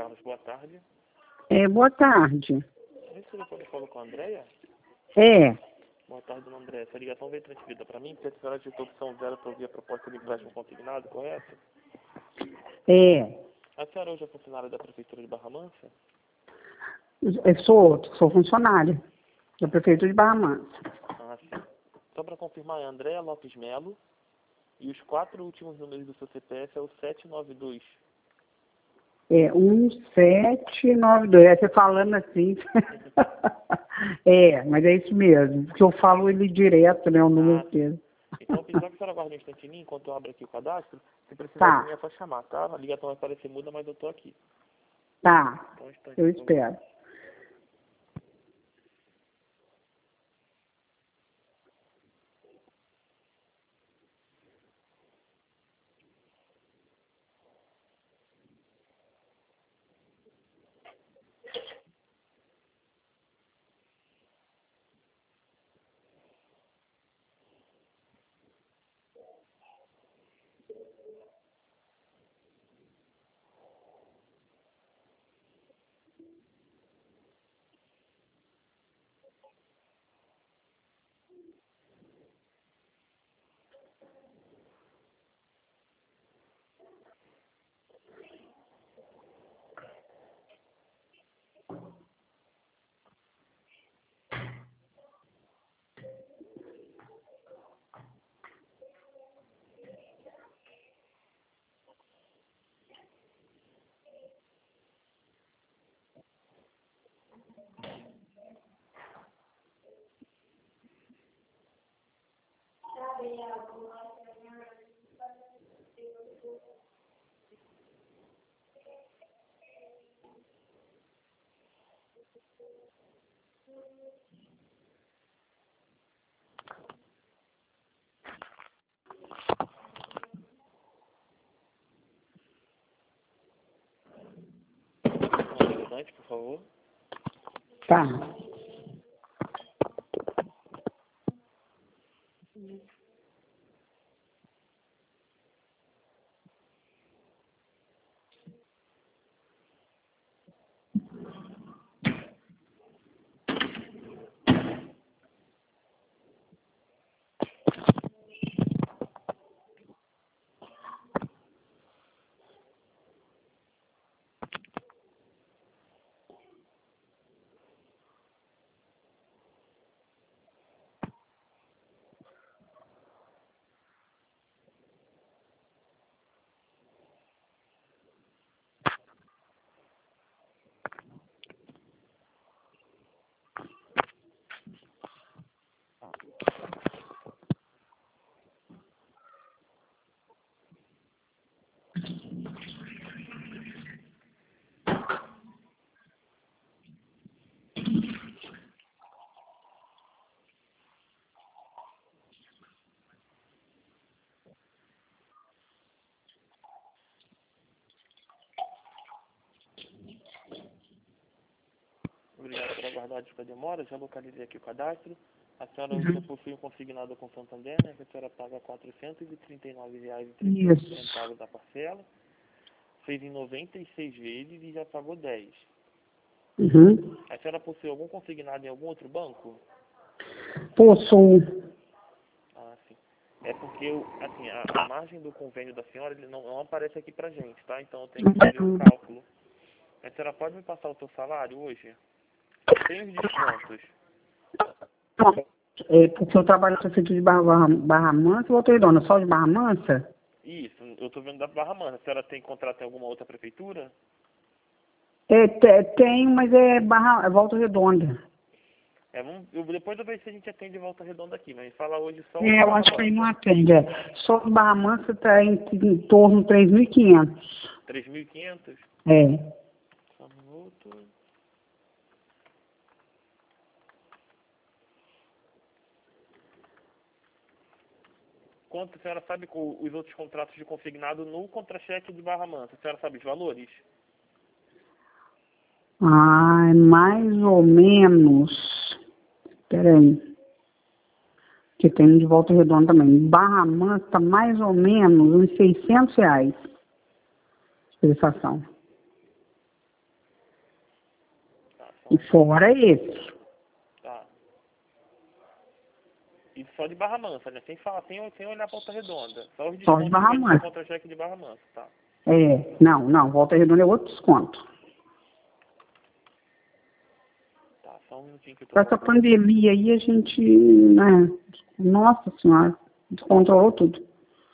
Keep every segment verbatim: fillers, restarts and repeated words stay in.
Carlos, boa tarde. É, boa tarde. Esse telefone falou com a Andréia? É. Boa tarde, dona Andréia. Essa ligação veio transferida para mim, porque a senhora digitou opção zero para ouvir a proposta de empréstimo consignado, correto? É. A senhora hoje é funcionária da Prefeitura de Barra Mansa? Eu sou, sou funcionária da Prefeitura de Barra Mansa. Ah, sim. Só para confirmar, é Andréia Lopes Melo e os quatro últimos números do seu C P F é o sete nove dois. É, um sete nove dois. É, você falando assim. É, mas é isso mesmo. Porque eu falo ele direto, né? O número Ah, inteiro. então, eu pedi que a senhora guarde um instantinho enquanto eu abro aqui o cadastro. Se precisar Tá. de mim é só chamar, tá? A ligação vai parecer muda, mas eu tô aqui. Tá. Então, um instante, Eu por favor. espero. Um instante, por favor. Tá. Obrigado por aguardar a demora. Já localizei aqui o cadastro. A senhora Uhum. já possui um consignado com Santander, né? Que a senhora paga quatrocentos e trinta e nove reais e trinta e oito centavos Isso. da parcela. Fez em noventa e seis vezes e já pagou dez. Uhum. A senhora possui algum consignado em algum outro banco? Possuo. Ah, sim. É porque, o- assim, a, a margem do convênio da senhora ele não, não aparece aqui pra gente, tá? Então eu tenho que fazer o cálculo. A senhora pode me passar o seu salário hoje? Tem os descontos. É, porque eu trabalho na Prefeitura de Barra, Barra, Barra Mansa, eu voltei dona, só de Barra Mansa? Isso, eu tô vendo da Barra Mansa. A senhora tem contrato em alguma outra prefeitura? É, te- tem, mas é Barra, é Volta Redonda. É, vamos, eu, depois eu vejo se a gente atende Volta Redonda aqui, mas fala hoje só o de É, eu Barra acho que aí não Mansa. atende. É. Só de Barra Mansa está em, em torno de três mil e quinhentos. três mil e quinhentos? É. Só um minuto. Quanto a senhora sabe com os outros contratos de consignado no contra-cheque de Barra Mansa? A senhora sabe os valores? Ah, é mais ou menos. Peraí. Que tem de Volta Redonda também. Barra Mansa está mais ou menos uns seiscentos reais. Prestação. E fora esse. Tá. E só de Barra Mansa, né? Sem falar, sem, sem olhar pra Volta Redonda. Só os Só de descontos Barra mesmo do Mansa. contra-cheque de Barra Mansa, tá? É, não, não, Volta Redonda é outro desconto. Tá, só um minutinho que eu tô Com essa voltando. pandemia aí, a gente, né, nossa senhora, descontrolou tudo.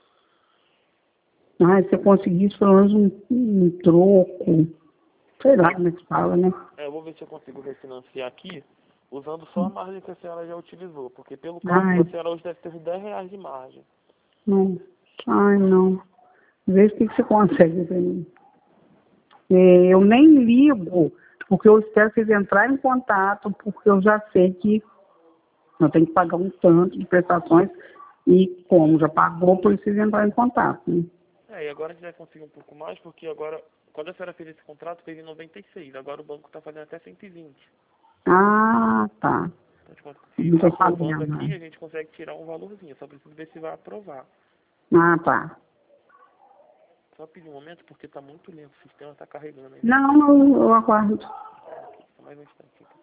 Ah, se eu conseguisse pelo menos um, um troco, sei lá como é que fala, né? É, eu vou ver se eu consigo refinanciar aqui, usando só a margem que a senhora já utilizou. Porque pelo cálculo, Ai, a senhora hoje deve ter uns dez reais de margem. não, ai, não. Veja o que, que você consegue pra mim. É, eu nem ligo, porque eu espero vocês entrarem em contato, porque eu já sei que eu tenho que pagar um tanto de prestações e como já pagou, por isso vocês entrarem em contato, né? É, e agora a gente vai conseguir um pouco mais, porque agora, quando a senhora fez esse contrato, fez em noventa e seis. Agora o banco tá fazendo até cento e vinte. Ah, tá. Então, tipo, Não se estou aprovando sabendo, aqui, né? a gente consegue tirar um valorzinho. Só preciso ver se vai aprovar. Ah, tá. Só pedir um momento, porque tá muito lento. O sistema tá carregando ainda. Não, eu, eu aguardo. Só mais um instante. Então.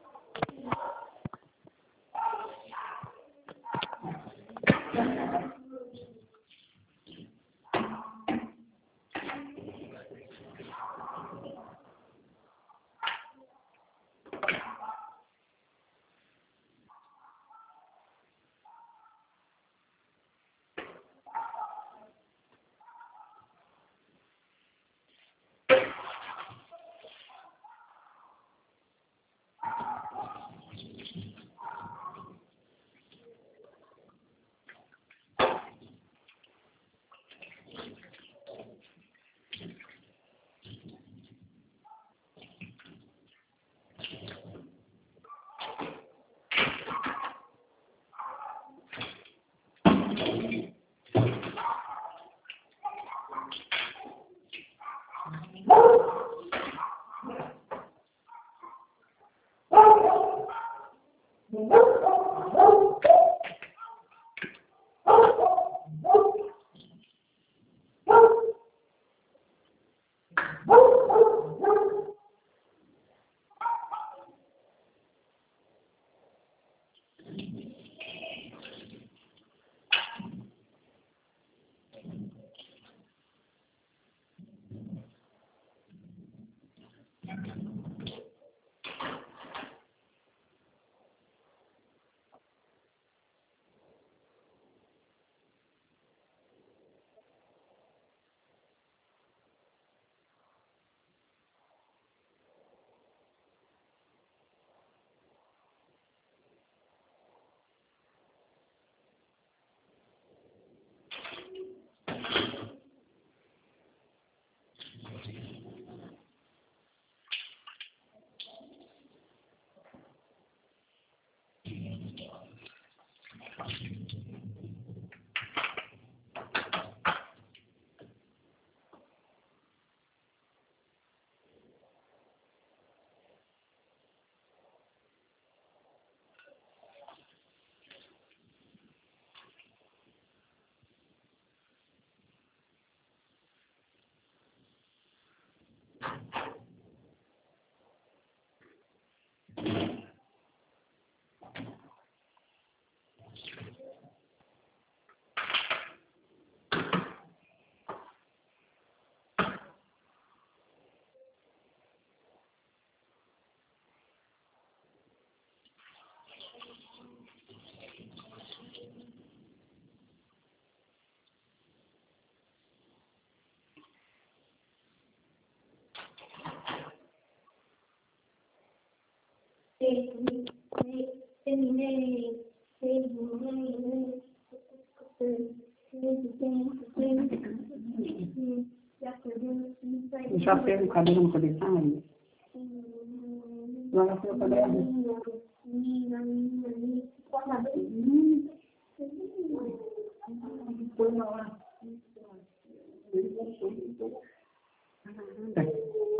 Já fez o cabelo no cabeçalho? Agora foi o cabelo. Foi na hora.